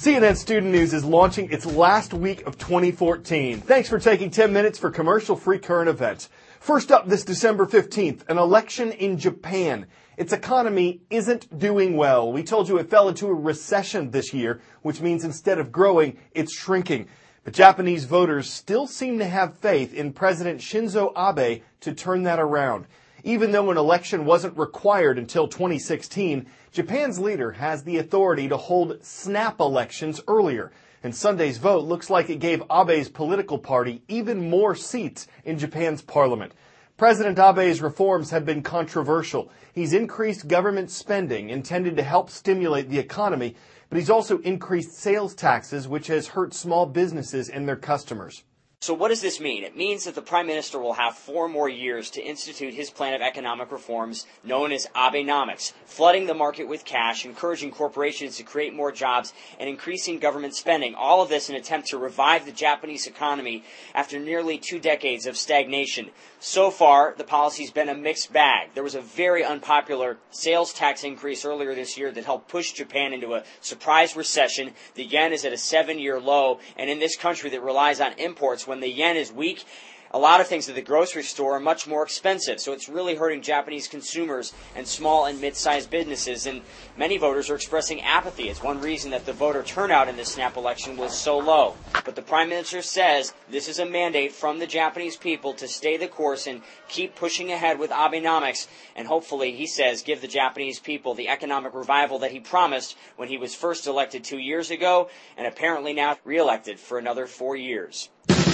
CNN Student News is launching its last week of 2014. Thanks for taking 10 minutes for commercial-free current events. First up this December 15th, an election in Japan. Its economy isn't doing well. We told you it fell into a recession this year, which means instead of growing, it's shrinking. But Japanese voters still seem to have faith in President Shinzo Abe to turn that around. Even though an election wasn't required until 2016, Japan's leader has the authority to hold snap elections earlier. And Sunday's vote looks like it gave Abe's political party even more seats in Japan's parliament. President Abe's reforms have been controversial. He's increased government spending intended to help stimulate the economy, but he's also increased sales taxes, which has hurt small businesses and their customers. So what does this mean? It means that the Prime Minister will have 4 more years to institute his plan of economic reforms known as Abenomics, flooding the market with cash, encouraging corporations to create more jobs, and increasing government spending. All of this in an attempt to revive the Japanese economy after nearly 2 decades of stagnation. So far, the policy's been a mixed bag. There was a very unpopular sales tax increase earlier this year that helped push Japan into a surprise recession. The yen is at a 7-year low, and in this country that relies on imports, when the yen is weak, a lot of things at the grocery store are much more expensive. So it's really hurting Japanese consumers and small and mid-sized businesses. And many voters are expressing apathy. It's one reason that the voter turnout in this snap election was so low. But the Prime Minister says this is a mandate from the Japanese people to stay the course and keep pushing ahead with Abenomics. And hopefully, he says, give the Japanese people the economic revival that he promised when he was first elected 2 years ago and apparently now re-elected for another 4 years.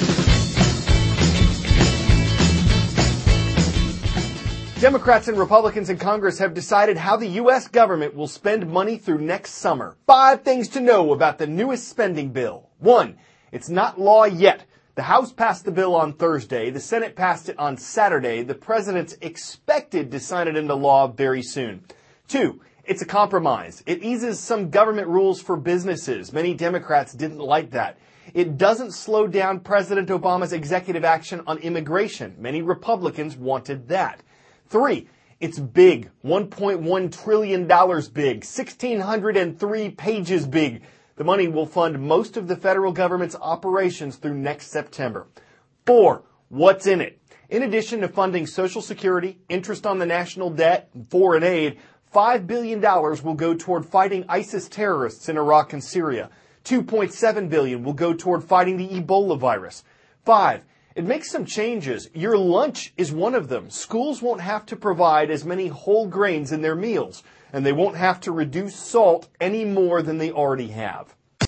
Democrats and Republicans in Congress have decided how the U.S. government will spend money through next summer. 5 things to know about the newest spending bill. 1, it's not law yet. The House passed the bill on Thursday. The Senate passed it on Saturday. The president's expected to sign it into law very soon. 2, it's a compromise. It eases some government rules for businesses. Many Democrats didn't like that. It doesn't slow down President Obama's executive action on immigration. Many Republicans wanted that. 3, it's big, $1.1 trillion big, 1,603 pages big. The money will fund most of the federal government's operations through next September. 4, what's in it? In addition to funding Social Security, interest on the national debt, and foreign aid, $5 billion will go toward fighting ISIS terrorists in Iraq and Syria. $2.7 billion will go toward fighting the Ebola virus. 5, it makes some changes. Your lunch is one of them. Schools won't have to provide as many whole grains in their meals, and they won't have to reduce salt any more than they already have.